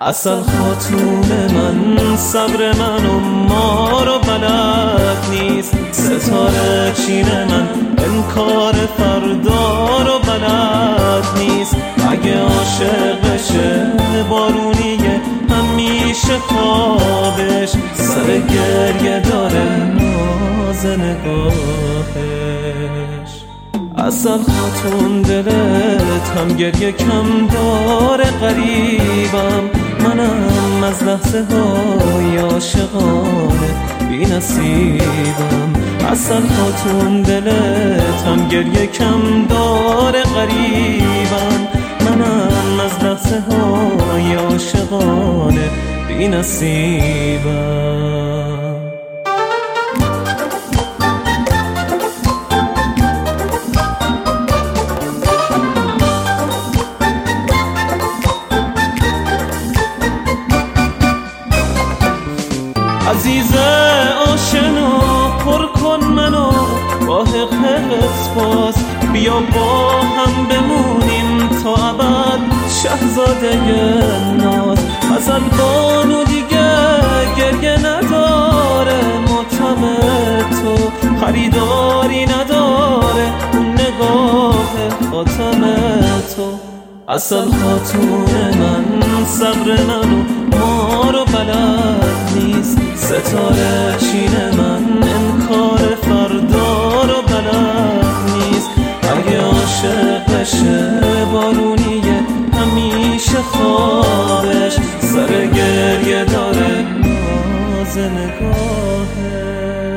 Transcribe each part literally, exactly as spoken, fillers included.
اصل خاتون من صبر من و ما رو بلد نیست، ستاره چین من انکار فردا رو بلد نیست. اگه عاشق بشه بارونیه همیشه خوابش، سر گریه داره ناز نگاهش. اصل خاتون دلت هم گریه کم داره، غریبم منم از لحظه های عاشقانه بی نصیبم. اصل خاتون دلت هم گریه کم داره، غریبم منم از لحظه های عاشقانه بی نصیبم. عزیز آشنا پر کن منو با حق اسپاس، بیا با هم بمونیم تا ابد شهزاده ناز. غزل بانو دیگه گریه نداره، ماتم تو خریداری نداره، اون نگاه خاتم تو. اصل خاتون من صبر منو ما رو بلد نیست، ستاره چین من انکار فردا رو بلد نیست. اگه عاشق بشه بارونیه همیشه خوابش، سر گریه داره ناز نگاهش.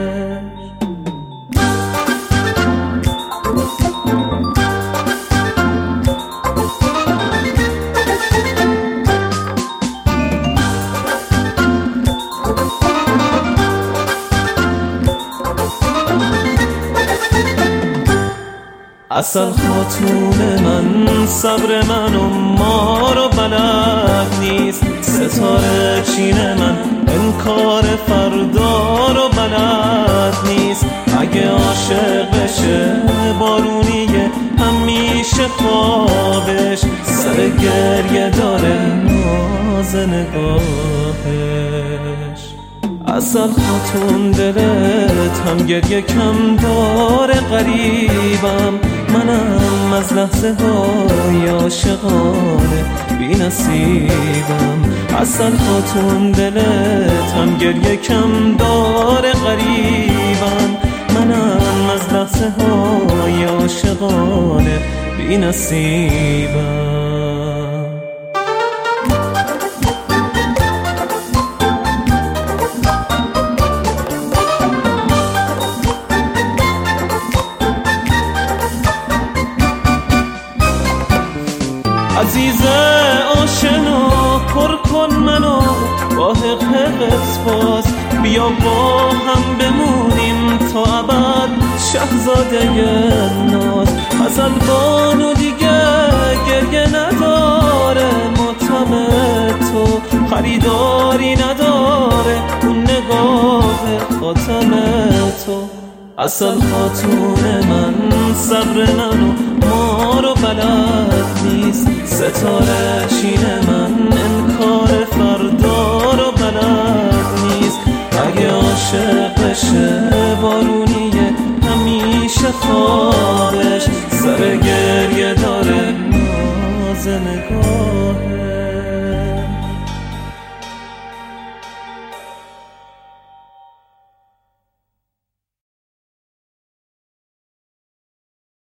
اصل خاتون من صبر من و ما رو بلد نیست، ستاره چین من انکار فردا رو بلد نیست. اگه عاشق بشه بارونیه همیشه خوابش، سر گریه داره ناز نگاهش. اصل خاتون دلت هم گریه کم داره، غریبم منم از لحظه های عاشقانه بی نصیبم. اصل خاتون دلت هم گریه کم داره، غریبم منم از لحظه های عاشقانه بی نصیبم. عزیز آشنا پر کن منو با حق اسپاس، بیا با هم بمونیم تا ابد شهزاده ناز. غزل بانو دیگه گریه نداره، ماتم تو خریداری نداره، اون نگاه خاتم تو. اصل خاتون من صبر منو ما رو بلد نیست، ستاره چین من انکار فردا رو بلد نیست. اگه عاشق بشه بارونیه همیشه خوابش، سر گریه داره ناز نگاهش.